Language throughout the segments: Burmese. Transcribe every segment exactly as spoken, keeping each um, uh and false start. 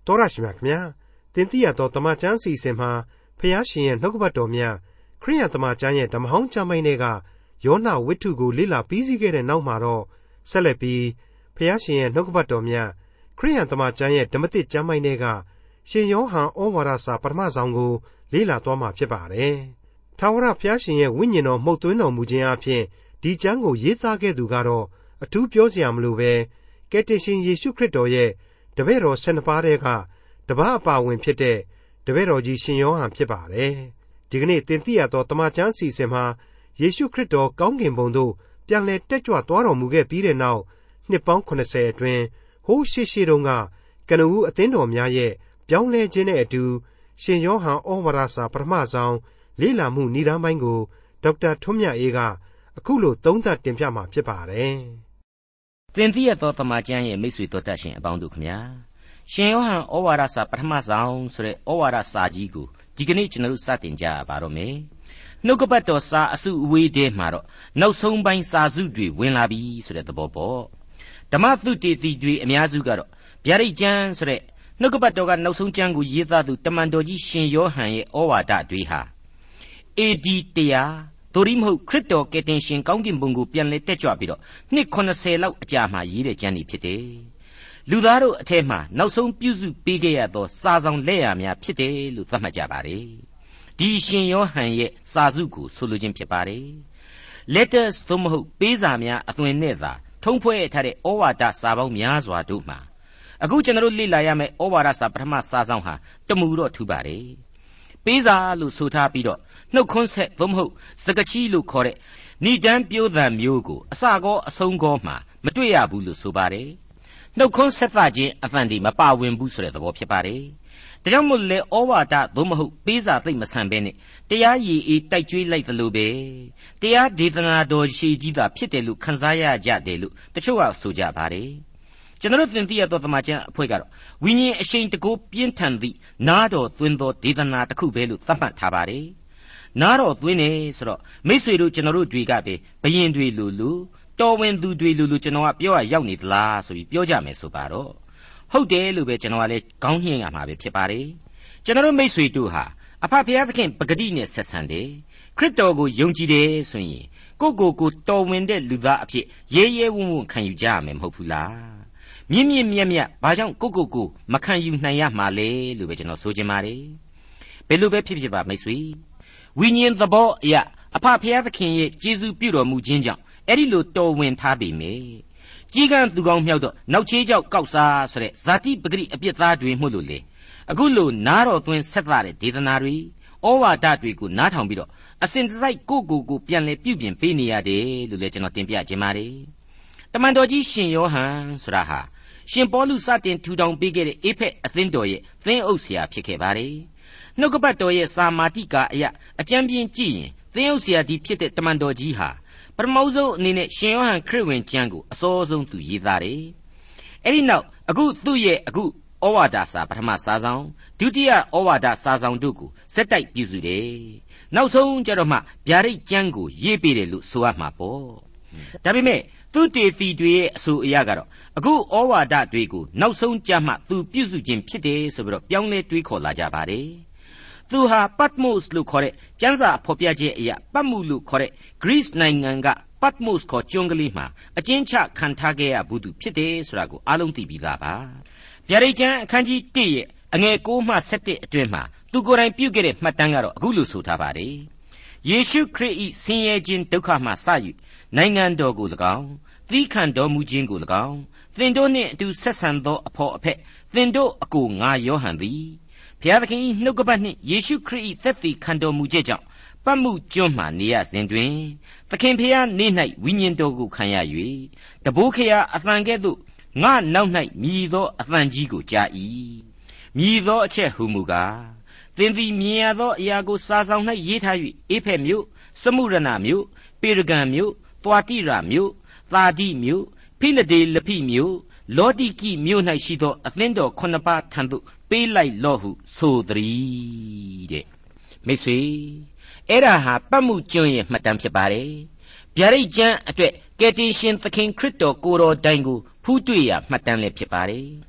တော်ရရှိမြခင်ဗျာတင်တိရတော်တမချန်းစီစဉ်မှာဖျားရှင်ရဲ့နှုတ်ကပတ်တော်များခရိယံတမချန်းရဲ့ဓမ္မဟောင်းကျမ်းပိုင်းတွေကယောနဝိတ္ထုကိုလေ့လာပြီးစီးခဲ့တဲ့နောက်မှာတော့ဆက်လက်ပြီးဖျားရှင်ရဲ့နှုတ်ကပတ်တော်များခရိယံတမချန်းရဲ့ဓမ္မသစ်ကျမ်းပိုင်းတွေကရှင်ယောဟန်ဩဝါဒစာပထမဆုံးကိုလေ့လာသွားမှာဖြစ်ပါတယ်။ထာဝရဘုရားရှင်ရဲ့ဝိညာဉ်တော်မှုတ်သွင်းတော်မူခြင်းအပြင်ဒီကျမ်းကိုရေးသားခဲ့သူကတော့အထူးပြောစရာမလိုပဲကယ်တင်ရှင်ယေရှုခရစ်တော်ရဲ့တပည့်တော်ဆယ်နှစ်ပါးတည်းကတပါးအပါဝင်ဖြစ်တဲ့တပည့်တော်ကြီးရှင်ယောဟန်ဖြစ်ပါတယ်။ဒီကနေ့သင်သိရသောတမန်ကျမ်းစီစဉ်မှာယေရှုခရစ်တော်ကောင်းကင်ဘုံသို့ပြန်လည်တက်ကြွသွားတော်မူခဲ့ပြီးတဲ့နောက်နှစ်ပေါင်းခုနှစ်ဆယ်အတွင်းဟိုးရှေ့ရှေ့တုန်းကကနဦးအသင်းတော်များရဲ့ပြောင်းလဲခြင်းနဲ့အတူရှင်ယောဟန်ဩဝါဒစာပထမဆုံးလေ့လာမှုဏ္ဍာန်ပိုင်းကိုဒေါက်တာထွန်းမြတ်အေးကအခုလိုသုံးသပ်တင်ပြမှာဖြစ်ပါတယ်။သင်သိရသောတမန်ကျမ်းရဲ့မိတ်ဆွေတို့တတ်ရှင်အပေါင်းတို့ခမညာရှင်ယောဟန်ဩဝါဒစာပထမဆုံးဆိုတဲ့ဩဝါဒစာကြီးကိုဒီကနေ့ကျွန်တော်တို့စတင်ကြရပါတော့မယ်။နှုတ်ကပတ်တော်စာအစုအဝေးထဲမှာတော့နောက်ဆုံးပိုင်းစာစုတွေဝင်လာပြီဆိုတဲ့သဘောပေါ့။ဓမ္မသုတေသီတွေအများစုကတော့ဗျာဒိတ်ကျမ်းဆိုတဲ့နှုတ်ကပတ်တော်ကနောက်ဆုံးကျမ်းကိုရေးသားသူတမန်တော်ကြီးရှင်ယောဟန်ရဲ့ဩဝါဒတွေဟာ အေ ဒီ တရာသို့မဟုတ်ခရစ်တော်ကယ်တင်ရှင်ကောင်းကင်ဘုံကိုပြန်လဲတက်ကြွပြီးတော့နှစ်ခုနှစ်ဆယ်လောက်အကြာမှရေးတဲ့ကျမ်းတွေဖြစ်တယ်။လူသားတို့အထက်မှာနောက်ဆုံးပြုစုပေးခဲ့ရသောစာဆောင်လက်ရာများဖြစ်တယ်လို့သတ်မှတ်ကြပါတယ်။ဒီရှင်ယောဟန်ရဲ့စာစုကိုဆိုလိုခြင်းဖြစ်ပါတယ်။ Letters သို့မဟုတ်ပေးစာများအသွင်နဲ့သာထုံးဖွဲ့ထားတဲ့ဩဝါဒစာပေါင်းများစွာတို့မှာအခုကျွန်တော်တို့လေ့လာရမယ့်ဩဝါဒစာပထမစာဆောင်ဟာတမူတော့ထူပါတယ်။ပေးစာလို့ဆိုထားပြီးတော့နှုတ်ခွန်းဆက်သို့မဟုတ်စကားချီလို့ခေါ်တဲ့ဏိဒန်းပြိုးသံမျိုးကိုအစကောအဆုံးကောမှာမတွေ့ရဘူးလို့ဆိုပါတယ်။နှုတ်ခွန်းဆက်သခြင်းအသံဒီမပါဝင်ဘူးဆိုတဲ့သဘောဖြစ်ပါတယ်။ဒါကြောင့်မို့လဲဩဝါဒသို့မဟုတ်ပေးစာသိမ့်မဆန်ပဲနဲ့တရားရည်အေးတိုက်ကျွေးလိုက်သလိုပဲတရားဒေသနာတော်ရှေကြီးတာဖြစ်တယ်လို့ခန်းစားရကြတယ်လို့တချို့ကဆိုကြပါတယ်။ကျွန်တော်တို့သင်သိရသောတမန်ကျမ်းအဖွဲ့ကတော့ဝိညာဉ်အရှိန်တကိုးပြင်းထန်သည့်နားတော်သွင်းသောဒေသနာတစ်ခုပဲလို့သတ်မှတ်ထားပါတယ်။နားတော်သွင်းနေဆိုတော့မိษွေတို့ကျွန်တော်တို့တွေကပဲဘယင်တွေလူလူတော်ဝင်သူတွေလူလူကျွန်တော်ကပြောရရောက်နေသလားဆိုပြီးပြောကြမယ်ဆိုပါတော့ဟုတ်တယ်လို့ပဲကျွန်တော်ကလည်းခေါင်းညှင်းရမှာပဲဖြစ်ပါတယ်။ကျွန်တော်တို့မိษွေတို့ဟာအဖဖခင်သခင်ပဂတိနဲ့ဆက်ဆံတယ်ခရစ်တော်ကိုယုံကြည်တယ်ဆိုရင်ကိုကိုကိုတော်ဝင်တဲ့လူသားအဖြစ်ရဲရဲဝံ့ဝံ့ခံယူကြရမယ်မဟုတ်ဘူးလား။မြင့်မြင့်မြတ်မြတ်ဘာကြောင့်ကိုကိုကိုမခံယူနိုင်ရမှာလဲလို့ပဲကျွန်တော်ဆိုချင်ပါတယ်။ဘယ်လိုပဲဖြစ်ဖြစ်ပါမိတ်ဆွေဝိညာဉ်သဘောအရာအဖဖခင်သခင်ရဲ့ကျေးဇူးပြုတော်မူခြင်းကြောင့်အဲ့ဒီလိုတော်ဝင်ထားပေမယ့်ကြီးကန်းသူကောင်းမြောက်တော့နောက်ချေးကြောက်ကောက်စားဆိုတဲ့ဇာတိပဂရိအပြစ်သားတွေမှုလို့လေအခုလိုနားတော်သွင်းဆက်သားတဲ့ဒေသနာတွေဩဝါဒတွေကိုနားထောင်ပြီးတော့အစဉ်တစိုက်ကိုကိုကိုပြန်လဲပြုပြင်ပေးနေရတယ်လို့လည်းကျွန်တော်တင်ပြခြင်းပါတယ်။တမန်တော်ကြီးရှင်ယောဟန်ဆိုတာဟာရှင်ပေါလုစတင်ထူထောင်ပေးခဲ့တဲ့အေဖက်အသင်းတော်ရဲ့သင်းအုပ်ဆရာဖြစ်ခဲ့ပါတယ်။နှုတ်ကပတ်တော်ရဲ့စာမာတိကအရာအကျမ်းပြင်းကြည့်ရင်သင်းအုပ်ဆရာကြီးဖြစ်တဲ့တမန်တော်ကြီးဟာပထမဆုံးအနေနဲ့ရှင်ယောဟန်ခရစ်ဝင်ကျမ်းကိုအစောဆုံးသူရေးသားတယ်။အဲဒီနောက်အခုသူ့ရဲ့အခုဩဝါဒစာပထမစာဆောင်ဒုတိယဩဝါဒစာဆောင်တို့ကိုစက်တိုက်ပြုစုတယ်။နောက်ဆုံးကျတော့မှဗျာဒိတ်ကျမ်းကိုရေးပေးတယ်လို့ဆိုရမှာပေါ့။ဒါပေမဲ့သူတေသီတွေရဲ့အဆိုအရကတော့အခုဩဝါဒတွေကိုနောက်ဆုံးကြမှသူပြုစုခြင်းဖြစ်တယ်ဆိုပြီးတော့ပြောင်းလဲတွေးခေါ်လာကြပါတယ်။သူဟာပတ်မို့စ်လို့ခေါ်တဲ့ကျမ်းစာဖော်ပြချက်အရာပတ်မှုလို့ခေါ်တဲ့ Greece နိုင်ငံကပတ်မို့စ်ခေါ်ကျွန်းကလေးမှာအကျဉ်းချခံထားခဲ့ရဘူးသူဖြစ်တယ်ဆိုတာကိုအားလုံးသိပြီးသားပါ။ဗျာဒိတ်ကျမ်းအခန်းကြီး၁ရဲ့အငယ်၉မှ၁၁အတွင်းမှာသူကိုယ်တိုင်ပြုခဲ့တဲ့မှတ်တမ်းကတော့အခုလိုဆိုထားပါတယ်။ယေရှုခရစ်၏ဆင်းရဲခြင်းဒုက္ခမှစ၍နိုင်ငံတော်ကို၎င်းသီးခံတော်မူခြင်းကို၎င်းသင်တို့နှင့်အတူဆက်ဆံသောအဖော်အဖက်သင်တို့အကိုငါယောဟန်သည်ဘုရားသခင်၏နှုတ်ကပတ်နှင့်ယေရှုခရစ်၏သက်သေခံတော်မူချက်ကြောင့်ပတ်မှုကျွန်းမှနေရစဉ်တွင်သခင်ဖျားနေ၌ဝိညာဉ်တော်ကိုခံရ၍တဘိုးခရာအသံကဲ့သို့ငါနောက်၌မြည်သောအသံကြီးကိုကြား၏မြည်သောအချက်ဟူမူကားသင်သည်မြင်ရသောအရာကိုစာဆောင်၌ရေးထား၍အေဖက်မြို့စမုရဏမြို့ပေရဂံမြို့သွာတိရမြို့သာတိမြို့ဖိလဒေလဖိမြို့လောတိကိမြို့၌ရှိသောအသင်းတော်ခုနှစ်ပါးထံသို့ပေးလိုက်လော့ဟုဆိုသည်တဲ့မိတ်ဆွေအဲ့ဒါဟာပတ်မှုကျွန်းရဲ့မှတ်တမ်းဖြစ်ပါတယ်ဗျာဒိတ်ကျမ်းအတွက်ကယ်တင်ရှင်သခင်ခရစ်တော်ကိုယ်တော်တိုင်ကိုဖူးတွေ့ရမှတ်တမ်းလည်းဖြစ်ပါတယ်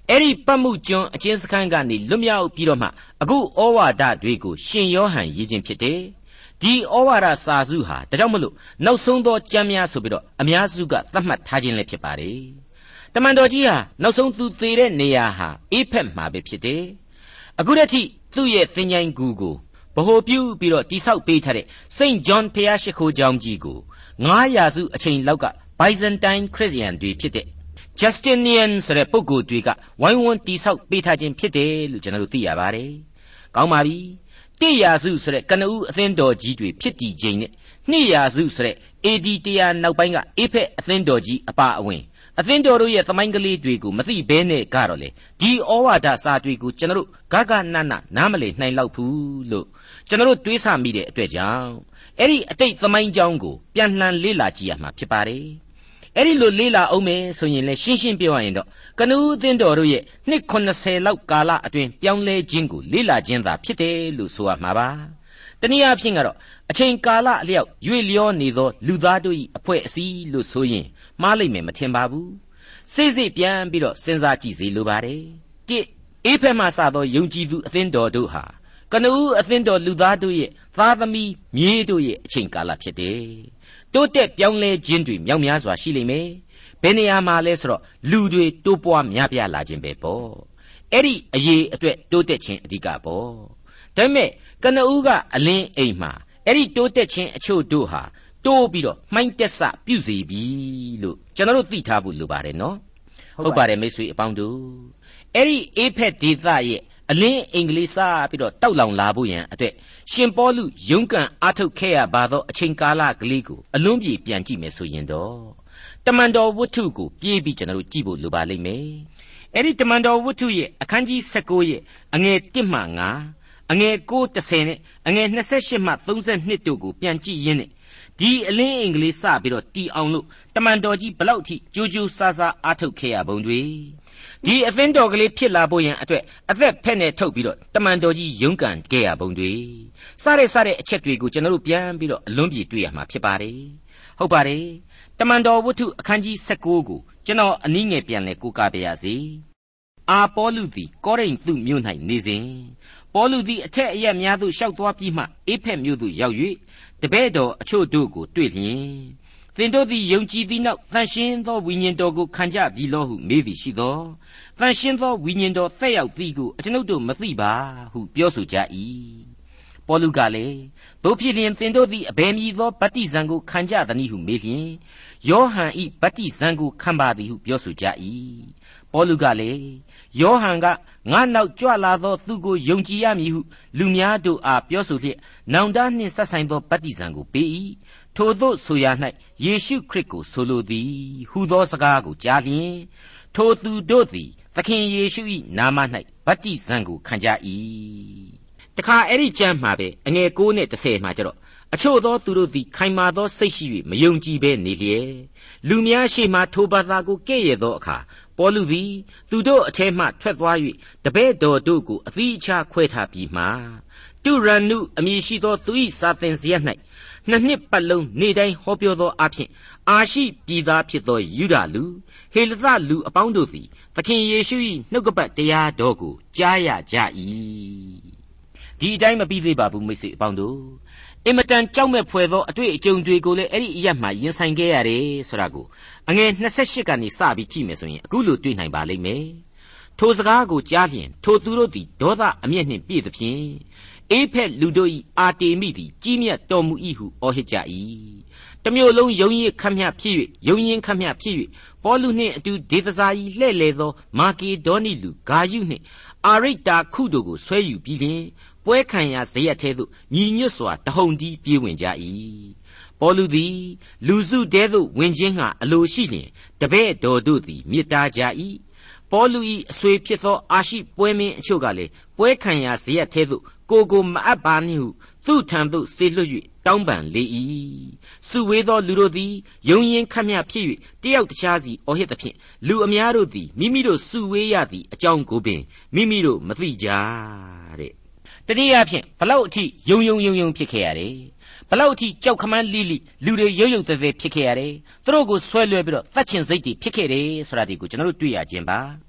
အဲ့ဒီပတ်မှုကျွန်းအချင်းစခန်းကနေလွတ်မြောက်ပြီးတော့မှအခုဩဝါဒတွေကိုရှင်ယောဟန်ရေးခြင်းဖြစ်တယ်ဒီဩဝါဒစာစုဟာဒါကြောင့်မလို့နောက်ဆုံးသောကျမ်းများဆိုပြီးတော့အများစုကသတ်မှတ်ထားခြင်းလည်းဖြစ်ပါတယ်တမန်တော်ကြီးဟာနောက်ဆုံးသူသေတဲ့နေရာဟာအေဖက်မှာပဲဖြစ်တယ်အခုတည်းထိသူ့ရဲ့သင်္ချိုင်းကူကိုဗဟိုပြုပြီးတော့တိဆောက်ပေးထားတဲ့စိန့်ဂျွန်ဖျားရှိခိုးကျောင်းကြီးကိုငါးရာစုအချိန်လောက်ကဘိုင်ဇန်တိုင်းခရစ်ယာန်တွေဖြစ်တဲ့ Justinian ဆိုတဲ့ပုဂ္ဂိုလ်တွေကဝိုင်းဝန်းတိဆောက်ပေးထားခြင်းဖြစ်တယ်လို့ကျွန်တော်တို့သိရပါတယ်။ကောင်းပါပြီ။တိရာစုဆိုတဲ့ကနဦးအသင်းတော်ကြီးတွေဖြစ်တည်ခြင်းနဲ့နှစ်ရာစုဆိုတဲ့ အေ ဒီ တရာနောက်ပိုင်းကအေဖက်အသင်းတော်ကြီးအပါအဝင်အသင်းတော်တို့ရဲ့သမိုင်းကလေးတွေကိုမသိဘဲနဲ့ကတော့လေဒီဩဝါဒစာတွေကိုကျွန်တော်တို့ဂဂနနနားမလည်နိုင်လောက်ဘူးလို့ကျွန်တော်တို့တွေးဆမိတဲ့အတွက်ကြောင့်အဲ့ဒီအတိတ်သမိုင်းကြောင်းကိုပြန်လှန်လေ့လာကြည့်ရမှာဖြစ်ပါတယ်အဲ့ဒီလိုလေ့လာအောင်မယ်ဆိုရင်လည်းရှင်းရှင်းပြောရရင်တော့ကနဦးအသင်းတော်တို့ရဲ့နှစ်ခုနှစ်ဆယ်လောက်ကာလအတွင်းပြောင်းလဲခြင်းကိုလေ့လာခြင်းသာဖြစ်တယ်လို့ဆိုရမှာပါတနည်းအားဖြင့်ကတော့အချိန်ကာလအလျောက်ရွေ့လျောနေသောလူသားတို့၏အဖွဲ့အစည်းလို့ဆိုရင်မှားလိမ့်မယ်မထင်ပါဘူးစိတ်စိတ်ပြန်ပြီးတော့စဉ်းစားကြည့်စေလိုပါတယ်တစ်အေဖက်မှစသောယုံကြည်သူအသင်းတော်တို့ဟာကနဦးအသင်းတော်လူသားတို့ရဲ့သားသမီးမြေးတို့ရဲ့အချိန်ကာလဖြစ်တယ်တိုးတက်ပြောင်းလဲခြင်းတွေမြောက်များစွာရှိလိမ့်မယ်ဘယ်နေရာမှာလဲဆိုတော့လူတွေတိုးပွားများပြားလာခြင်းပဲပေါ့အဲ့ဒီအရေးအတွက်တိုးတက်ခြင်းအဓိကပေါ့ဒါပေမဲ့ကနဦးကအလင်းအိမ်မှာအဲ့ဒီတိုးတက်ခြင်းအချို့တို့ဟာတိုးပြီးတော့မှိုင်းတက်ဆပြုစေပြီလို့ကျွန်တော်တို့သိထားဖို့လိုပါတယ်နော်ဟုတ်ပါတယ်မိတ်ဆွေအပေါင်းတို့အဲ့ဒီအေဖက်ဒေသရဲ့အလင်းအင်္ဂလိပ်စာပြီးတော့တောက်လောင်လာဖို့ရန်အတွက်ရှင်ပေါလုရုန်းကန်အားထုတ်ခဲ့ရပါသောအချိန်ကာလကလေးကိုအလွန်ပြေပြန်ကြည့်မယ်ဆိုရင်တော့တမန်တော်ဝတ္ထုကိုပြေးပြီးကျွန်တော်တို့ကြည့်ဖို့လိုပါလိမ့်မယ်အဲ့ဒီတမန်တော်ဝတ္ထုရဲ့အခန်းကြီး၁၉ရဲ့အငယ်၁မှ၅အငယ်၉ ၁၀နဲ့အငယ်၂၈မှ၃၂တို့ကိုပြန်ကြည့်ရင်းနဲ့ဒီအလင်းအင်္ဂလိပ်စပြီးတော့တီအောင်လို့တမန်တော်ကြီးဘလောက်ထိကြိုးကြိုးစားစားအားထုတ်ခဲ့ရပုံတွေဒီအသင်းတော်ကလေးဖြစ်လာဖို့ရန်အတွက်အသက်ဖက်နဲ့ထုတ်ပြီးတော့တမန်တော်ကြီးရုန်းကန်ခဲ့ရပုံတွေစတဲ့စတဲ့အချက်တွေကိုကျွန်တော်တို့ပြန်ပြီးတော့အလွန်ပြေတွေ့ရမှာဖြစ်ပါတယ်ဟုတ်ပါတယ်တမန်တော်ဝတ္ထုအခန်းကြီး၁၉ကိုကျွန်တော်အနည်းငယ်ပြန်လဲကိုးကားပြရစီအာပေါလုသည်ကောရိန္သုမြို့၌နေစဉ်ပေါလုသည်အထက်အရပ်များသို့ရှောက်သွားပြီးမှအေဖက်မြို့သို့ရောက်၍တပည့်တော်အချို့တို့ကိုတွေ့လျင်သင်တို့သည်ယုံကြည်သည့်နောက်သန့်ရှင်းသောဝိညာဉ်တော်ကိုခံကြပြီလောဟုမေးသည်ရှိသောသန့်ရှင်းသောဝိညာဉ်တော်သက်ရောက်သည်ကိုအကျွန်ုပ်တို့မသိပါဟုပြောဆိုကြ၏ပေါလုကလည်းတို့ဖြစ်လျင်သင်တို့သည်အဘယ်မည်သောဗတ္တိဇံကိုခံကြသနည်းဟုမေးလျင်ယောဟန်၏ဗတ္တိဇံကိုခံပါသည်ဟုပြောဆိုကြ၏ပေါလုကလည်းယောဟန်ကငါနောက်ကြွလာသောသူကိုယုံကြည်ရမည်ဟုလူများတို့အားပြောဆိုလျက်နောင်တနှင့်ဆက်ဆိုင်သောဗတ္တိဇံကိုပေး၏ထိုသို့ဆိုရ၌ယေရှုခရစ်ကိုဆိုလိုသည်ဟူသောစကားကိုကြားလျင်ထိုသူတို့သည်သခင်ယေရှု၏နာမ၌ဗတ္တိဇံကိုခံကြ၏တခါအဲ့ဒီကျမ်းမှာပဲအငယ်၉နဲ့၁၀မှာကျတော့အချို့သောသူတို့သည်ခိုင်မာသောစိတ်ရှိ၍မယုံကြည်ဘဲနေလျက်လူများရှေ့မှထိုဘာသာကိုကဲ့ရဲ့သောအခါပေါလုသည်သူတို့အထဲမှထွက်သွား၍တပည့်တော်တို့ကိုအသီးအခြားခွဲထားပြီးမှတုရနုအမည်ရှိသောသူ၏စာသင်စရပ်၌နှစ်နှစ်ပတ်လုံးနေ့တိုင်းဟောပြောသောအဖြစ်အာရှိပြည်သားဖြစ်သောယူဒလူဟေလသလူအပေါင်းတို့သည်သခင်ယေရှု၏နှုတ်ကပတ်တရားတော်ကိုကြားရကြ၏ဒီအတိုင်းမပြီးသေးပါဘူးမိတ်ဆွေအပေါင်းတို့အင်မတန်ကြောက်မဲ့ဖွယ်သောအတွေ့အကြုံတွေကိုလည်းအဲ့ဒီအရက်မှာရင်ဆိုင်ခဲ့ရတယ်ဆိုတာကိုအငယ်၂၈ကနေစပြီးကြည့်မယ်ဆိုရင်အခုလိုတွေ့နိုင်ပါလိမ့်မယ်ထိုစကားကိုကြားလျင်ထိုသူတို့သည်ဒေါသအမျက်နှင့်ပြည့်သဖြင့်အေဖက်လူတို့၏အာတေမိသည်ကြီးမြတ်တော်မူ၏ဟုအော်ဟစ်ကြ၏တမျိုးလုံးယုံရည်ခတ်မြဖြစ်၍ယုံရင်ခတ်မြဖြစ်၍ပေါလုနှင့်အတူဒေသစာကြီးလှဲ့လေသောမာကေဒေါနိလူဂါယုနှင့်အာရိတ္တာခုတို့ကိုဆွဲယူပြီးလျှင်ပွဲခံရာဇရက်ထဲသို့ညီညွတ်စွာတဟုန်တီးပြေးဝင်ကြ၏ပေါလုသည်လူစုတဲသို့ဝင်ခြင်းငှာအလိုရှိလျင်တပည့်တော်တို့သည်မေတ္တာကြ၏ပေါလု၏အဆွေဖြစ်သောအာရှိပွဲမင်းအချို့ကလည်းပွဲခံရာဇရက်ထဲသို့ကိုကိုမအပ်ပါနှင့်ဟုသူ့ထံသို့ဆေလွှတ်၍တောင်းပန်လေ၏စုဝေးသောလူတို့သည်ယုံရင်ခတ်မြဖြစ်၍တယောက်တခြားစီအော်ဟစ်သဖြင့်လူအများတို့သည်မိမိတို့စုဝေးရသည့်အကြောင်းကိုပင်မိမိတို့မသိကြတဲ့တနည်းအားဖြင့်ဘလောက်အထိယုံယုံယုံယုံဖြစ်ခဲ့ရတယ်ဘလောက်အထိကြောက်ခမန်းလိလိလူတွေရုပ်ရုပ်သေးသေးဖြစ်ခဲ့ရတယ်သူတို့ကိုဆွဲလွှဲပြီးတော့တတ်ချင်စိတ်တွေဖြစ်ခဲ့တယ်ဆိုတာဒီကိုကျွန်တော်တို့တွေ့ရခြင်းပါ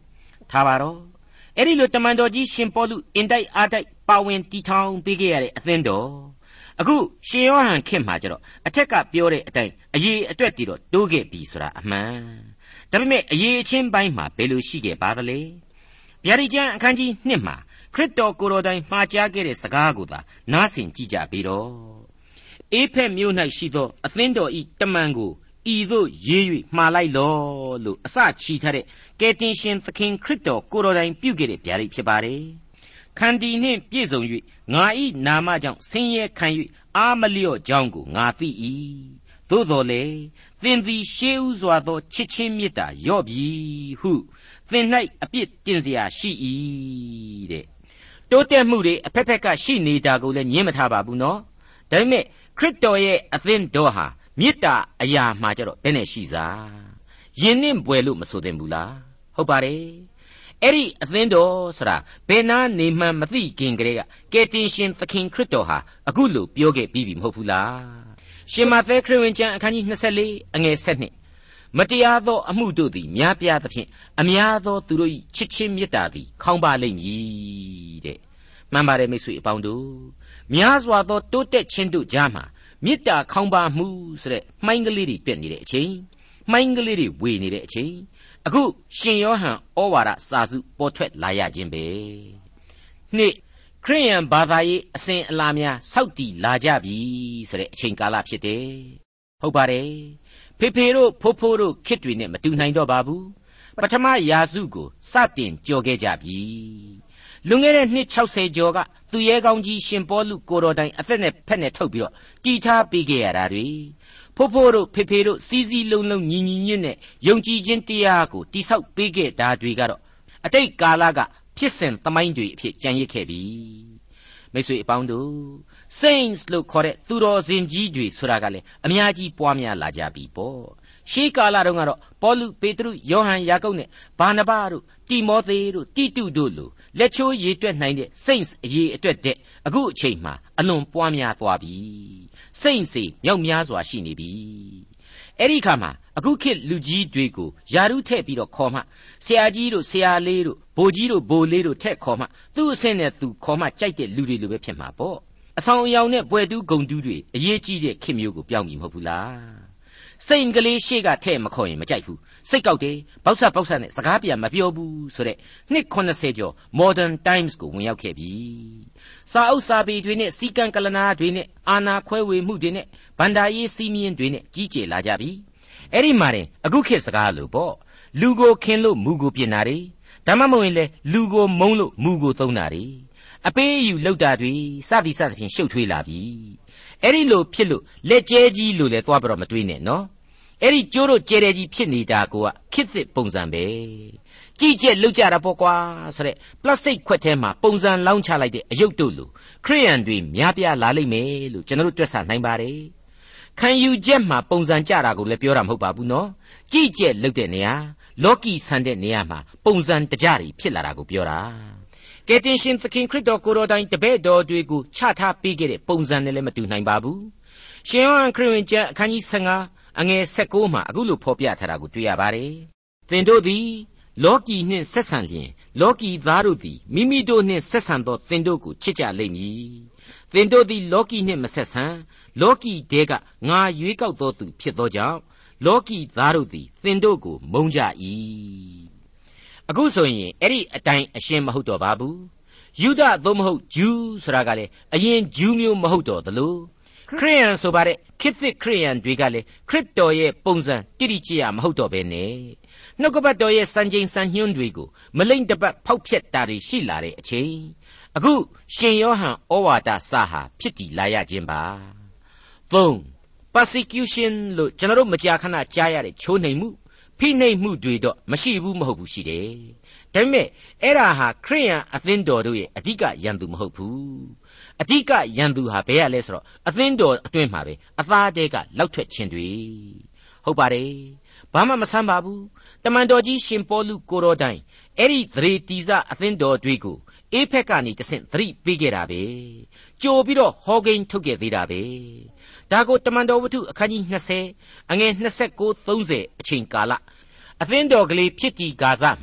ထားပါတော့အဲ့ဒီလိုတမန်တော်ကြီးရှင်ပေါလုအင်တိုက်အားတိုက်ပါဝင်တီထောင်ပေးခဲ့ရတဲ့အသင်းတော်အခုရှင်ယောဟန်ခေတ်မှာကျတော့အထက်ကပြောတဲ့အတိုင်းအရေးအတွက်တည်တော့တိုးခဲ့ပြီဆိုတာအမှန်ဒါပေမဲ့အရေးအချင်းပိုင်းမှာဘယ်လိုရှိခဲ့ပါသလဲဗျာဒိတ်ကျမ်းအခန်းကြီးနှစ်မှာခရစ်တော်ကိုယ်တော်တိုင်မှာကြားခဲ့တဲ့စကားကိုသာနားဆင်ကြည့်ကြပြီးတော့အေဖက်မြို့၌ရှိသောအသင်းတော်ဤတမန်ကိုဤသို့ရေး၍မှားလိုက်လောလို့အစချီထားတဲ့ကယ်တင်ရှင်သခင်ခရစ်တော်ကိုယ်တော်တိုင်ပြုခဲ့တဲ့ဗျာဒိတ်ဖြစ်ပါတယ်ခန္တီနှင့်ပြည့်စုံ၍ငါဤနာမကြောင့်ဆင်းရဲခံ၍အာမလျော့ကြောင်းကိုငါသိ၏သို့တော်လေသင်သည်ရှေးဥစွာသောချစ်ချင်းမေတ္တာရော့ပြီဟုသင်၌အပြစ်တင်เสียရှိ၏တဲ့တိုးတက်မှုတွေအဖက်ဖက်ကရှိနေတာကိုလည်းညှင်းမထားပါဘူးနော်ဒါပေမဲ့ခရစ်တော်ရဲ့အသင်းတော်ဟာမေတ္တာအရာမှာကြတော့ဘယ်နဲ့ရှိစားယဉ်နှင့်ပွယ်လို့မဆိုသင့်ဘူးလားဟုတ်ပါတယ်အဲ့ဒီအသင်းတော်ဆိုတာဘယ်နာနေမှမသိခင်ကလေးကကယ်တင်ရှင်သခင်ခရစ်တော်ဟာအခုလိုပြောခဲ့ပြီးပြီမဟုတ်ဘူးလားရှင်မဿဲခရစ်ဝင်ကျမ်းအခန်းကြီးနှစ်ဆယ့်လေးအငယ်၁၂မတရားသောအမှုတို့သည်များပြားသဖြင့်အများသောသူတို့၏ချစ်ချင်းမေတ္တာသည်ခေါင်းပါလိမ့်မည်တဲ့မှန်ပါတယ်မိတ်ဆွေအပေါင်းတို့များစွာသောတိုးတက်ခြင်းတို့ကြားမှာမေတ္တာခေါင်းပါမှုဆိုတဲ့မှိုင်းကလေးတွေပြည့်နေတဲ့အချိန်မှိုင်းကလေးတွေဝေနေတဲ့အချိန်အခုရှင်ယောဟန်ဩဝါဒစာစုပေါ်ထွက်လာရခြင်းပဲနှစ်ခရိယန်ဘာသာရေးအစဉ်အလာများစောက်တည်လာကြပြီဆိုတဲ့အချိန်ကာလဖြစ်တယ်ဟုတ်ပါတယ်ဖေဖေတို့ဖိုးဖိုးတို့ခေတ်တွေနဲ့မတူနိုင်တော့ပါဘူးပထမရာစုကိုစတင်ကြော်ခဲ့ကြပြီလွန်ခဲ့တဲ့နှစ်၆၀ကျော်ကသူရဲကောင်းကြီးရှင်ပေါလုကိုတော်တိုင်အသက်နဲ့ဖက်နဲ့ထုတ်ပြီးတော့တီထားပေးခဲ့ရတာတွေဖိုးဖိုးတို့ဖေဖေတို့စီးစီးလုံးလုံးညီညီညွတ်နဲ့ယုံကြည်ခြင်းတရားကိုတိဆောက်ပေးခဲ့တာတွေကတော့အတိတ်ကာလကဖြစ်စဉ်သမိုင်းတွေအဖြစ်ကြံရစ်ခဲ့ပြီမိတ်ဆွေအပေါင်းတို့ saints လို့ခေါ်တဲ့သူတော်စင်ကြီးတွေဆိုတာကလည်းအများကြီးပွားများလာကြပြီပေါ့ရှေးကာလတုန်းကတော့ပေါလုပေတရုယောဟန်ယာကုပ်နဲ့ဘာနဗတို့တိမောသေတို့တိတုတို့လိုလက်ချိုးရေတွက်နိုင်တဲ့ saints အရေးအတွက်တဲ့အခုအချိန်မှာအလွန်ပွားများသွားပြီ saints တွေမြောက်များစွာရှိနေပြီအဲ့ဒီခါမှာအခုခေတ်လူကြီးတွေကိုယာရုထည့်ပြီးတော့ခေါ်မှဆရာကြီးတို့ဆရာလေးတို့ဘိုလ်ကြီးတို့ဘိုလ်လေးတို့ထည့်ခေါ်မှသူ့အဆင့်နဲ့သူခေါ်မှကြိုက်တဲ့လူတွေလိုပဲဖြစ်မှာပေါ့အဆောင်အယောင်နဲ့ပွဲတူးဂုံတူးတွေအရေးကြီးတဲ့ခေတ်မျိုးကိုပြောင်းပြီမဟုတ်ဘူးလားစိတ်ကလေးရှေ့ကထဲ့မခေါ်ရင်မကြိုက်ဘူးစိတ်ကောက်တယ်ဘောက်ဆက်ဘောက်ဆက်နဲ့စကားပြန်မပြောဘူးဆိုတဲ့နှစ်ခုနှစ်ဆယ်ကျော် modern times ကိုဝင်ရောက်ခဲ့ပြီစာအုပ်စာပေတွေနဲ့စီကံကလနာတွေနဲ့အာနာခွဲဝေမှုတွေနဲ့ဗန္ဒာရေးစီးမြင်တွေနဲ့ကြီးကျယ်လာကြပြီအဲ့ဒီမှာတင်အခုခေတ်စကားလို့ပေါ့လူကိုခင်လို့မူကိုပြင်တာတွေဒါမှမဟုတ်ရင်လေလူကိုမုန်းလို့မူကိုသုံးတာတွေအပေးအယူလောက်တာတွေစသည်စသဖြင့်ရှုပ်ထွေးလာပြီအဲ့ဒီလိုဖြစ်လို့လက်ကျဲကြီးလို့လဲသွားပြီးတော့မတွေးနဲ့နော်အဲ့ဒီကျိုးတို့ကျဲတယ်ကြီးဖြစ်နေတာကိုကခစ်သစ်ပုံစံပဲကြည့်ကျက်လောက်ကြတာပေါ့ကွာဆိုတဲ့ပလတ်စတစ်ခွက်ထဲမှာပုံစံလောင်းချလိုက်တဲ့အယုတ်တို့လိုခရိယန်တွေများပြားလာလိမ့်မယ်လို့ကျွန်တော်တို့တွက်ဆနိုင်ပါတယ်ခံယူချက်မှာပုံစံကြတာကိုလည်းပြောတာမဟုတ်ပါဘူးနော်ကြည့်ကျက်လောက်တဲ့နေရာလောကီဆန်တဲ့နေရာမှာပုံစံတကြတွေဖြစ်လာတာကိုပြောတာကယ်တင်ရှင်သခင်ခရစ်တော်ကိုယ်တော်တိုင်တပည့်တော်တွေကိုချထားပေးခဲ့တဲ့ပုံစံနဲ့လည်းမတူနိုင်ပါဘူးရှင်ယောဟန်ခရစ်ဝင်ကျမ်းအခန်းကြီး၁၅အငယ်၁၉မှာအခုလိုဖော်ပြထားတာကိုတွေ့ရပါတယ်သင်တို့သည်လောကီနှင့်ဆက်ဆံလျင်လောကီသားတို့သည်မိမိတို့နှင့်ဆက်ဆံသောသင်တို့ကိုချစ်ကြလိမ့်မည်သင်တို့သည်လောကီနှင့်မဆက်ဆံလောကီတဲကငါရွေးကောက်သောသူဖြစ်သောကြောင့်လောကီသားတို့သည်သင်တို့ကိုမုန်းကြ၏အခုဆိုရင်အဲ့ဒီအတိုင်းအရှင်းမဟုတ်တော့ပါဘူးယူဒသို့မဟုတ်ဂျူးဆိုတာကလည်းအရင်ဂျူးမျိုးမဟုတ်တော့သလိုခရိယန်ဆိုပါတဲ့ခေတ်သစ်ခရိယန်တွေကလည်းခရစ်တော်ရဲ့ပုံစံတိတိကျကျမဟုတ်တော့ဘဲနဲ့နှုတ်ကပတ်တော်ရဲ့စံချိန်စံညွှန်းတွေကိုမလိမ့်တပတ်ဖောက်ဖျက်တာတွေရှိလာတဲ့အချိန်အခုရှင်ယောဟန်ဩဝါဒစာဟာဖြစ်တည်လာရခြင်းပါသုံး persecution လို့ကျွန်တော်တို့မကြာခဏကြားရတဲ့ချိုးနှိမ်မှုဖိနှိပ်မှုတွေတော့မရှိဘူးမဟုတ်ဘူးရှိတယ်ဒါပေမဲ့အဲ့ဒါဟာခရိယန်အသင်းတော်တို့ရဲ့အဓိကရန်သူမဟုတ်ဘူးအဓိကရန်သူဟာဘယ်ရလဲဆိုတော့အသင်းတော်အတွင်းမှာပဲအသားတဲကလောက်ထွက်ခြင်းတွေဟုတ်ပါတယ်ဘာမှမဆန်းပါဘူးတမန်တော်ကြီးရှင်ပေါလုကိုတော်တိုင်အဲ့ဒီသရေတီစအသင်းတော်တွေကိုအေဖက်ကနေတဆင့်သတိပေးခဲ့တာပဲကြိုပြီးတော့ဟောကိန်းထုတ်ခဲ့သေးတာပဲဒါကိုတမန်တော်ဝတ္ထုအခန်းကြီး၂၀အငယ်၂၉ ၃၀အချိန်ကာလအသင်းတော်ကလေးဖြစ်တီဂါဇမှာ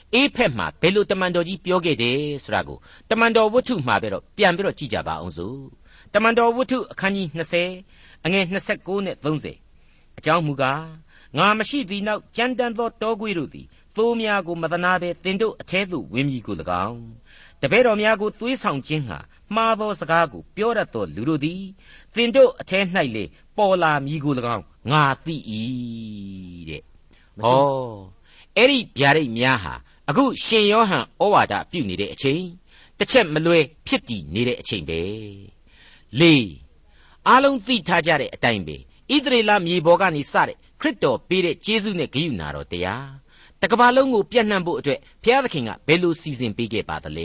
အေးဖက်မှာဘယ်လိုတမန်တော်ကြီးပြောခဲ့တယ်ဆိုတာကိုတမန်တော်ဝတ္ထုမှာပဲတော့ပြန်ပြီးတော့ကြည့်ကြပါအောင်စို့တမန်တော်ဝတ္ထုအခန်းကြီး၂၀အငယ်၂၉နဲ့၃၀အကြောင်းမူကားငါမရှိသည်နောက်ကြမ်းတမ်းသောတောခွေးတို့သည်သိုးများကိုမသနာဘဲသင်တို့အထဲသို့ဝင်မည်ကို၎င်းတပည့်တော်များကိုသွေးဆောင်ခြင်းဟာမှားသောစကားကိုပြောတတ်သောလူတို့သည်သင်တို့အထဲ၌လေပေါ်လာမည်ကို၎င်းငါသိ၏တဲ့။ဩအဲ့ဒီဗျာဒိတ်များဟာအခုရှင်ယောဟန်ဩဝါဒပြုနေတဲ့အချိန်တစ်ချက်မလွဲဖြစ်တည်နေတဲ့အချိန်ပဲလေးအားလုံးသိထားကြတဲ့အတိုင်းပဲဣသရေလမြေပေါ်ကနေစတဲ့ခရစ်တော်ပေးတဲ့ကျေးဇူးနဲ့ဂရုဏာတော်တရားတကမ္ဘာလုံးကိုပြန့်နှံ့ဖို့အတွက်ဘုရားသခင်ကဘယ်လိုစီစဉ်ပေးခဲ့ပါသလဲ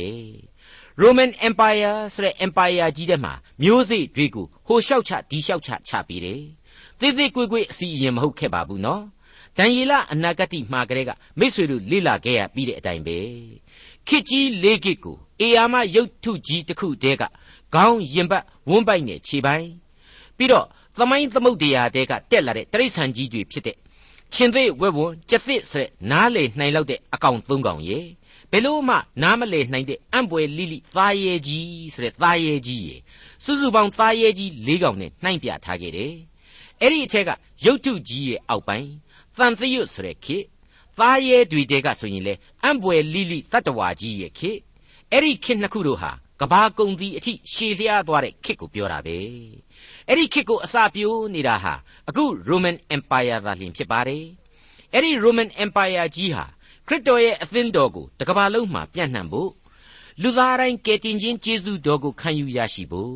Roman Empire ဆိုတဲ့ Empire ကြီးထဲမှာမျိုးစေ့တွေကိုဟိုလျှောက်ချဒီလျှောက်ချချပေးတယ်သေသေးကွေ့ကွေ့အစီအရင်မဟုတ်ခဲ့ပါဘူးနော်ဒံယေလအနာဂတ်မှာကလေးကမိတ်ဆွေတို့လေ့လာခဲ့ရပြီးတဲ့အတိုင်းပဲခေတ်ကြီးလေးခေတ်ကိုအေယာမရုပ်ထုကြီးတစ်ခုတည်းကခေါင်းရင်ပတ်ဝန်းပိုက်နဲ့ခြေပိုင်းပြီးတော့သမိုင်းသမုတ်တရားတဲကတက်လာတဲ့တရိษံကြီးတွေဖြစ်တဲ့ရှင်သေးဝက်ဝွန်ကြက်သစ်ဆိုတဲ့နားလေနိုင်လောက်တဲ့အကောင်သုံးကောင်ရဲ့ဘယ်လို့မှနားမလေနိုင်တဲ့အံ့ပွေလိလိသားရဲကြီးဆိုတဲ့သားရဲကြီးရဲ့စုစုပေါင်းသားရဲကြီး၄ကောင်နဲ့နှိုင်းပြထားခဲ့တယ်အဲ့ဒီအထက်ကရုပ်ထုကြီးရဲ့အောက်ပိုင်းသံသရွတ်ဆိုတဲ့ခေသားရဲတွေတဲကဆိုရင်လေအံ့ပွေလိလိတတ္တဝါကြီးရဲ့ခေအဲ့ဒီခေနှစ်ခုတို့ဟာကဘာကုံဒီအထိရှည်လျားသွားတဲ့ခေကိုပြောတာပဲအဲ့ဒီခေတ်ကိုအစပြိုးနေတာဟာအခု Roman Empire သာလျှင်ဖြစ်ပါတယ်အဲ့ဒီ Roman Empire ကြီးဟာခရစ်တော်ရဲ့အသင်းတော်ကိုတကမ္ဘာလုံးမှာပြန့်နှံ့ဖို့လူသားတိုင်းကယ်တင်ခြင်းကျေးဇူးတော်ကိုခံယူရရှိဖို့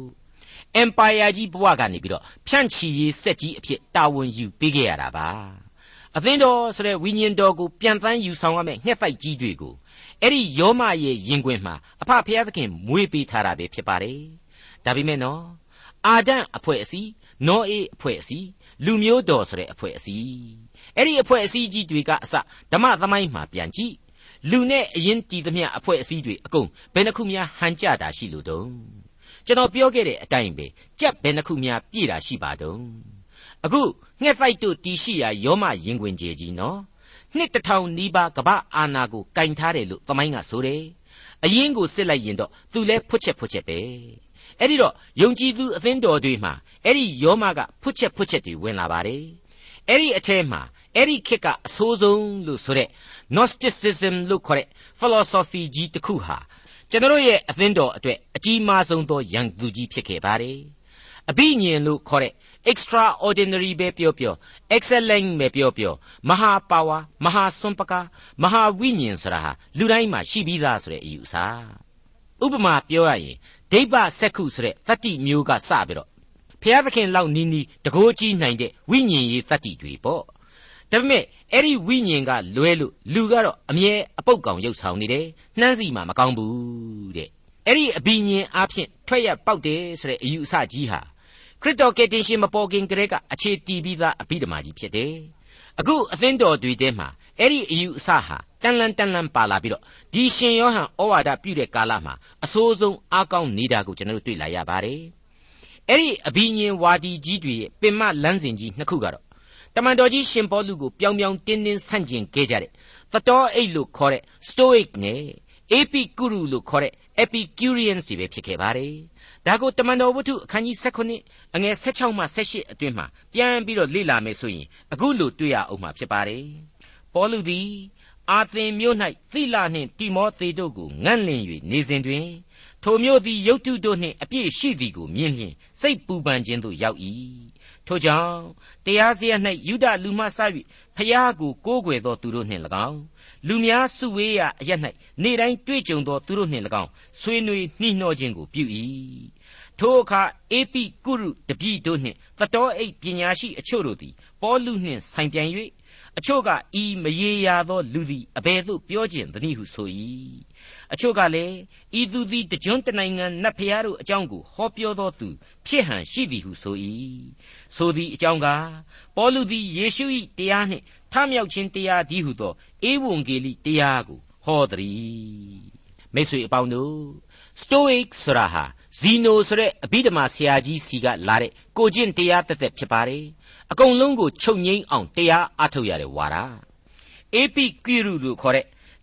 Empire ကြီးဘဝကနေပြီးတော့ဖြန့်ချီရေးစက်ကြီးအဖြစ်တာဝန်ယူပေးခဲ့ရတာပါအသင်းတော်ဆိုတဲ့ဝိညာဉ်တော်ကိုပြန်တန်းယူဆောင်ရမယ့်ငှက်ပိုက်ကြီးတွေကိုအဲ့ဒီယောမရဲ့ရင်ခွင်မှာအဖဖျားသခင်မွေးပေးထားတာပဲဖြစ်ပါတယ်ဒါပေမဲ့နော်အာဒံအဖွဲ့အစည်းနောအေးအဖွဲ့အစည်းလူမျိုးတော်ဆိုတဲ့အဖွဲ့အစည်းအဲ့ဒီအဖွဲ့အစည်းကြီးတွေကအစဓမ္မသမိုင်းမှာပြန်ကြည့်လူနဲ့အရင်တည်သမျှအဖွဲ့အစည်းတွေအကုန်ဘယ်နှခုများဟန်ကြတာရှိလို့တုံးကျွန်တော်ပြောခဲ့တဲ့အတိုင်းပဲကြက်ဘယ်နှခုများပြည့်တာရှိပါတုံးအခုငှက်ဖိုက်တို့တီရှိရာယောမရင်ခွင်ကျေကြီးနော်နှစ်တစ်ထောင်နီးပါးကပ္ပအာနာကိုကင်ထားတယ်လို့သမိုင်းကဆိုတယ်အရင်ကိုစစ်လိုက်ရင်တော့သူလဲဖွတ်ချက်ဖွတ်ချက်ပဲအဲ့ဒီတော့ယုံကြည်သူအသင်းတော်တွေမှာအဲ့ဒီယောမကဖွတ်ချက်ဖွတ်ချက်တွေဝင်လာပါတယ်အဲ့ဒီအထဲမှာအဲ့ဒီခေတ်ကအဆိုးဆုံးလို့ဆိုတဲ့ Gnosticism လို့ခေါ်တဲ့ philosophy ကြီးတစ်ခုဟာကျွန်တော်ရဲ့အသင်းတော်အတွက်အကြီးမားဆုံးသောယံသူကြီးဖြစ်ခဲ့ပါတယ်အဘိညာဉ်လို့ခေါ်တဲ့ extraordinary ပဲပြောပြော excellent ပဲပြောပြောမဟာပါဝါမဟာစွန့်ပကားမဟာဝိညာဉ်ဆိုတာဟာလူတိုင်းမှာရှိပြီးသားဆိုတဲ့အယူအဆဥပမာပြောရရင်ဒိဗ္ဗစက္ခုဆိုတဲ့တတ္တိမျိုးကစပြီးတော့ဘုရားသခင်လောက်နီးနီးတကိုးကြီးနိုင်တဲ့ဝိညာဉ်ရေးတတ္တိတွေပေါ့ဒါပေမဲ့အဲ့ဒီဝိညာဉ်ကလွဲလို့လူကတော့အမြဲအပုတ်ကောင်ရုပ်ဆောင်နေတယ်နှမ်းစီမှမကောင်းဘူးတဲ့အဲ့ဒီအဘိညာဉ်အားဖြင့်ထွက်ရပေါက်တယ်ဆိုတဲ့အယူအဆကြီးဟာခရစ်တော်ကယ်တင်ရှင်မပေါ်ခင်ကတည်းကအခြေတည်ပြီးသားအဘိဓမ္မာကြီးဖြစ်တယ်အခုအသင်းတော်တွေထဲမှာအဲ့ဒီအယူအဆဟာတန်လန်တန်လန်ပါလာပြီးတော့ဒီရှင်ယောဟန်ဩဝါဒပြုတဲ့ကာလမှာအဆိုးဆုံးအားကောင်းနေတာကိုကျွန်တော်တို့တွေ့လာရပါတယ်အဲ့ဒီအဘိညာဉ်ဝါဒီကြီးတွေရဲ့ပင်မလမ်းစဉ်ကြီးနှစ်ခုကတော့တမန်တော်ကြီးရှင်ပေါလုကိုပြောင်ပြောင်တင်းတင်းဆန့်ကျင်ခဲ့ကြတဲ့သတောအိတ်လို့ခေါ်တဲ့ Stoic နဲ့ Epicurus လို့ခေါ်တဲ့ Epicureans တွေပဲဖြစ်ခဲ့ပါတယ်ဒါကိုတမန်တော်ဝတ္ထုအခန်းကြီး၁၉အငယ်၁၆မှ၁၈အတွင်းမှာပြန်ပြီးတော့လေ့လာမယ်ဆိုရင်အခုလိုတွေ့ရအောင်မှာဖြစ်ပါတယ်ပေါလုသည်အာသင်မြို့၌သိလနှင့်တိမောသေတို့ကိုငန့်လင့်၍နေစဉ်တွင်ထိုမြို့သည်ယုတ်တုတို့နှင့်အပြည့်ရှိသည်ကိုမြင်လျင်စိတ်ပူပန်ခြင်းသို့ရောက်၏ထိုကြောင့်တရားစရာ၌ယုဒလူမှစ၍ဖျားကိုကိုးကွယ်သောသူတို့နှင့်၎င်းလူများစုဝေးရာအရ၌နေ့တိုင်းတွေ့ကြုံသောသူတို့နှင့်၎င်းဆွေးနွေးနှိနှောခြင်းကိုပြု၏ထိုအခါအေပိကုရုတပည့်တို့နှင့်သတောအိတ်ပညာရှိအချို့တို့သည်ပေါလုနှင့်ဆိုင်ပြန်၍အချို့ကဤမရေရာသောလူသည်အဘယ်သို့ပြောခြင်းသနည်းဟုဆို၏အချို့ကလည်းဤသူသည်တကြွတနိုင်ငံနတ်ဖျားတို့အကြောင်းကိုဟောပြောသောသူဖြစ်ဟန်ရှိသည်ဟုဆို၏ဆိုသည်အကြောင်းကပေါလုသည်ယေရှု၏တရားနှင့်ထမြောက်ခြင်းတရားဒီဟုသောဧဝံဂေလိတရားကိုဟောသည်မိတ်ဆွေအပေါင်းတို့ Stoic ဆိုတာဟာဇီနိုဆိုတဲ့အဘိဓမ္မာဆရာကြီးစီကလာတဲ့ကိုကျင့်တရားတသက်ဖြစ်ပါတယ်အကုန်လုံးကိုချုပ်ငိမ့်အောင်တရားအားထုတ်ရတဲ့ဝါဒ Epicurus လို့ခေါ်တဲ့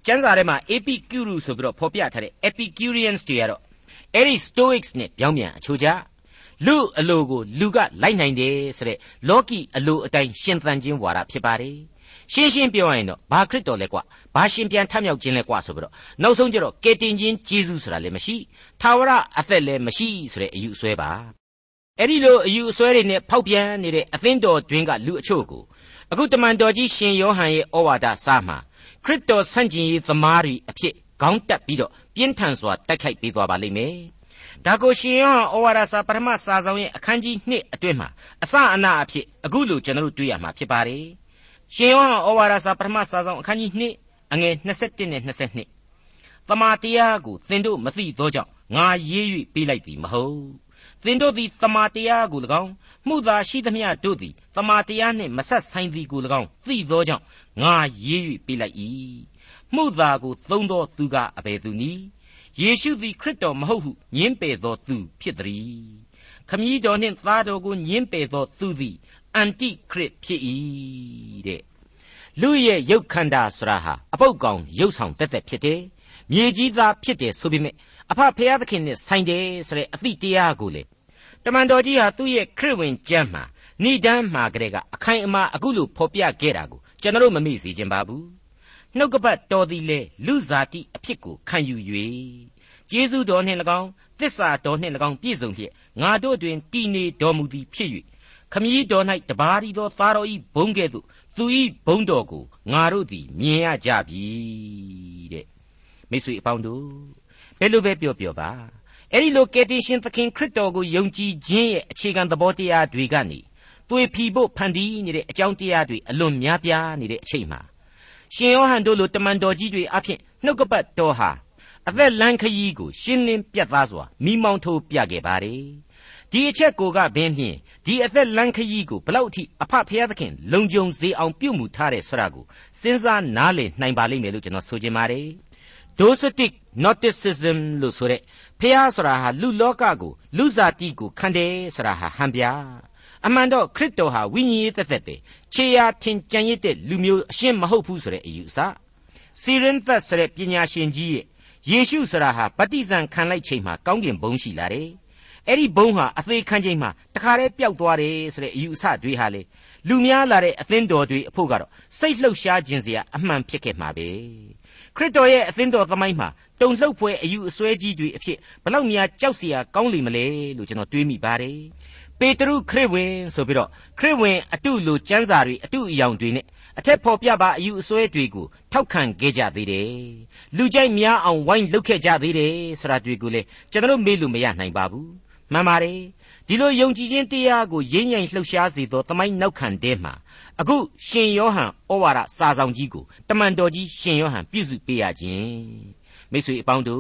ကျမ်းစာထဲမှာ Epicurus ဆိုပြီးတော့ဖော်ပြထားတဲ့ Epicureans တွေကတော့အဲ့ဒီ Stoics နဲ့ပြောင်းပြန်အချိုးကြလူအလိုကိုလူကလိုက်နိုင်တယ်ဆိုတဲ့လောကီအလိုအတိုင်းရှင်သန်ခြင်းဝါဒဖြစ်ပါတယ်ရှင်းရှင်းပြောရရင်တော့ဘာခရစ်တော်လဲကွာဘာရှင်ပြန်ထမြောက်ခြင်းလဲကွာဆိုပြီးတော့နောက်ဆုံးကျတော့ကယ်တင်ခြင်းဂျေဇုဆိုတာလည်းမရှိထာဝရအသက်လည်းမရှိဆိုတဲ့အယူအဆွဲပါအဲ့ဒီလိုအယူအဆွဲတွေနဲ့ဖောက်ပြန်နေတဲ့အသင်းတော်တွင်ကလူအချို့ကိုအခုတမန်တော်ကြီးရှင်ယောဟန်ရဲ့ဩဝါဒစာမှာခရစ်တော်ဆန့်ကျင်ရေးသမားတွေအဖြစ်ခေါင်းတက်ပြီးတော့ပြင်းထန်စွာတိုက်ခိုက်ပေးသွားပါလိမ့်မယ်ဒါကိုရှင်ယောဟန်ဩဝါဒစာပထမစာဆောင်ရဲ့အခန်းကြီးနှစ်အတွင်းမှာအစအနအဖြစ်အခုလိုကျွန်တော်တို့တွေ့ရမှာဖြစ်ပါတယ်ရှင်ယောဟန်ဩဝါဒစာပထမစာဆောင်အခန်းကြီးနှစ်အငယ်၂၁နဲ့၂၂သမာတရားကိုသင်တို့မသိသောကြောင့်ငါရေး၍ပေးလိုက်သည်မဟုတ်သင်တို့သည်သမာတရားကို၎င်းမှုသာရှိသမျှတို့သည်သမာတရားနှင့်မဆက်ဆိုင်သည်ကို၎င်းသိသောကြောင့်ငါရေး၍ပေးလိုက်၏မှုသာကိုသုံးသောသူကအဘယ်သူနည်းယေရှုသည်ခရစ်တော်မဟုတ်ဟုညင်းပယ်သောသူဖြစ်သည်ခမည်းတော်နှင့်သားတော်ကိုညင်းပယ်သောသူသည်အန်တိခရစ်ဖြစ်၏တဲ့လူရဲ့ရုပ်ခန္ဓာဆိုတာဟာအပုပ်ကောင်ရုပ်ဆောင်တက်တက်ဖြစ်တယ်မြေကြီးသားဖြစ်တယ်ဆိုပေမဲ့အဖဖရာသခင်နဲ့ဆိုင်တယ်ဆိုတဲ့အသည့်တရားကိုလေတမန်တော်ကြီးဟာသူ့ရဲ့ခရစ်ဝင်ကျမ်းမှာဏိဒန်းမှာကလေးကအခိုင်အမာအခုလိုဖော်ပြခဲ့တာကိုကျွန်တော်မမေ့စေချင်ပါဘူးနှုတ်ကပတ်တော်သည်လေလူစားတိအဖြစ်ကိုခံယူ၍ကျေးဇူးတော်နှင့်၎င်းသစ္စာတော်နှင့်၎င်းပြည့်စုံလျက်ငါတို့တွင်တည်နေတော်မူသည်ဖြစ်၍ခမည်းတော်၌တပါးရီသောသားတော်၏ဘုန်းကဲ့သို့သူ၏ဘုန်းတော်ကိုငါတို့သည်မြင်ရကြပြီတဲ့မိတ်ဆွေအပေါင်းတို့ဘယ်လိုပဲပြောပြောပါအဲ့ဒီလိုကယ်တင်ရှင်သခင်ခရစ်တော်ကိုယုံကြည်ခြင်းရဲ့အခြေခံသဘောတရားတွေကနေသွေဖီဖို့ဖန်တီးနေတဲ့အကြောင်းတရားတွေအလွန်များပြားနေတဲ့အချိန်မှာရှင်ယောဟန်တို့လိုတမန်တော်ကြီးတွေအဖြစ်နှုတ်ကပတ်တော်ဟာအသက်လမ်းခရီးကိုရှင်းလင်းပြတ်သားစွာမိမောင်းထိုးပြခဲ့ပါတယ်ဒီအချက်ကိုကဘင်းဖြင့်ဒီအသက်လမ်းခရီးကိုဘလောက်အထိအဖဖရာသခင်လုံခြုံစေအောင်ပြုမှုထားတယ်ဆိုတာကိုစဉ်းစားနားလည်နိုင်ပါလိမ့်မယ်လို့ကျွန်တော်ဆိုချင်ပါတယ်Docetic Gnosticism လို့ဆိုတဲ့ဖျားဆိုတာဟာလူလောကကိုလူစားတိကိုခန့်တယ်ဆိုတာဟာဟန်ပြအမှန်တော့ခရစ်တော်ဟာဝိညာဉ်ရေးသက်သက်ပဲခြေရာထင်ကြံရစ်တဲ့လူမျိုးအရှင်းမဟုတ်ဘူးဆိုတဲ့အယူအဆစီရင်သက်ဆိုတဲ့ပညာရှင်ကြီးရဲ့ယေရှုဆိုတာဟာဗတ္တိဇံခံလိုက်ချိန်မှာကောင်းကင်ဘုံရှိလာတယ်အဲ့ဒီဘုံဟာအသေးခံချိန်မှာတခါတည်းပျောက်သွားတယ်ဆိုတဲ့အယူအဆတွေဟာလေလူများလာတဲ့အသင်းတော်တွေအဖို့ကတော့စိတ်လှုပ်ရှားခြင်းစရာအမှန်ဖြစ်ခဲ့မှာပဲခရစ်တော်ရဲ့အသင်းတော်သမိုင်းမှာတုန်လှုပ်ဖွယ်အယူအဆွဲကြီးတွေအဖြစ်ဘလောက်များကြောက်เสียကောင်းလိမ့်မလဲလို့ကျွန်တော်တွေးမိပါတယ်ပေတရုခရစ်ဝင်ဆိုပြီးတော့ခရစ်ဝင်အတုလိုကျမ်းစာတွေအတုအယောင်တွေနဲ့အထက်ဖော်ပြပါအယူအဆွဲတွေကိုထောက်ခံခဲ့ကြသေးတယ်လူကြိုက်များအောင်ဝိုင်းလုပ်ခဲ့ကြသေးတယ်ဆိုတာတွေကိုလေကျွန်တော်မေ့လို့မရနိုင်ပါဘူးမှန်ပါတယ်ဒီလိုယုံကြည်ခြင်းတရားကိုရင်းញိုင်လှုပ်ရှားစေသောသမိုင်းနောက်ခံတဲမှာအခုရှင်ယောဟန်ဩဝါဒစာဆောင်ကြီးကိုတမန်တော်ကြီးရှင်ယောဟန်ပြုစုပေးရခြင်းမိတ်ဆွေအပေါင်းတို့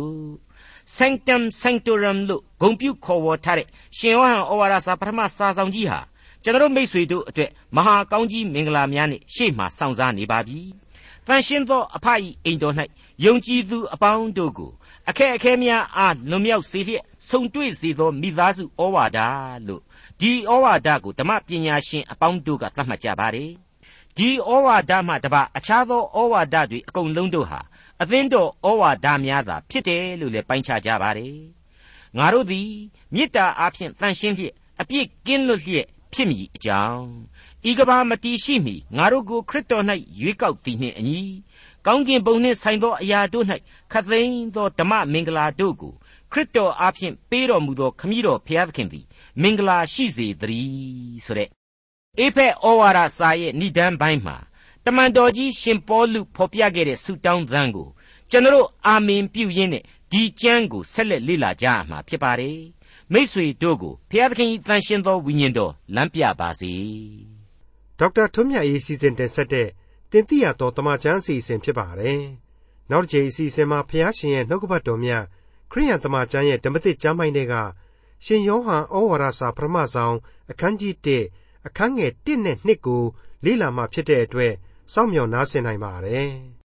Sanctum Sanctorum လို့ဂုဏ်ပြုခေါ်ဝေါ်ထားတဲ့ရှင်ယောဟန်ဩဝါဒစာပထမစာဆောင်ကြီးဟာကျွန်တော်မိတ်ဆွေတို့အတွက်မဟာကောင်းကြီးမင်္ဂလာများနဲ့ရှေ့မှာစောင့်စားနေပါပြီတန်ရှင်းသောအဖ၏အိမ်တော်၌ယုံကြည်သူအပေါင်းတို့ကိုအခက်အခဲများအားလွန်မြောက်စေလျက်ဆုံတွေ့စေသောမိသားစုဩဝါဒလို့ဒီဩဝါဒကိုဓမ္မပညာရှင်အပေါင်းတို့ကသတ်မှတ်ကြပါတယ်ဒီဩဝါဒမှတပါအခြားသောဩဝါဒတွေအကုန်လုံးတို့ဟာအသင်းတော်ဩဝါဒများသာဖြစ်တယ်လို့လည်းပိုင်းခြားကြပါတယ်ငါတို့သည်မေတ္တာအားဖြင့်တန်ရှင်းလျက်အပြစ်ကင်းလွတ်လျက်ဖြစ်မည်အကြောင်းဤကဘာမတီးရှိမီငါတို့ကိုခရစ်တော်၌ရွေးကောက်သည်နှင့်အညီကောင်းကင်ဘုံနှင့်ဆိုင်သောအရာတို့၌ခတ်သိမ်းသောဓမ္မမင်္ဂလာတို့ကိုခရစ်တော်အားဖြင့်ပေးတော်မူသောခမည်းတော်ဘုရားသခင်သည်မင်္ဂလာရှိစေသတည်းဆိုတဲ့အေဖက်ဩဝါဒစာရဲ့ဏိဒန်းပိုင်းမှာတမန်တော်ကြီးရှင်ပေါလုဖော်ပြခဲ့တဲ့ဆုတောင်းသံကိုကျွန်တော်အာမင်ပြုရင်းနဲ့ဒီကျမ်းကိုဆက်လက်လေ့လာကြရမှာဖြစ်ပါတယ်မိတ်ဆွေတို့ကိုဘုရားသခင်၏တန်ရှင်းသောဝိညာဉ်တော်လမ်းပြပါစေဒေါက်တာထွန်းမြတ်အေးစီစဉ်တင်ဆက်တဲ့တင်ပြတော်တမချန်းအစီအစဉ်ဖြစ်ပါတယ်နောက်တစ်ချိန်အစီအစဉ်မှာဘုရားရှင်ရဲ့နှုတ်ကပတ်တော်မြတ်ခရိယန်တမချန်းရဲ့ဓမ္မသစ်ကျမ်းပိုင်းတွေကရှင်ယောဟန်ဩဝါဒစာပထမဆုံးအခန်းကြီးတစ်အခန်းငယ်တစ်နဲ့နှစ်ကိုလေ့လာမှဖြစ်တဲ့အတွက်စောင့်မျှော်နားဆင်နိုင်ပါတယ်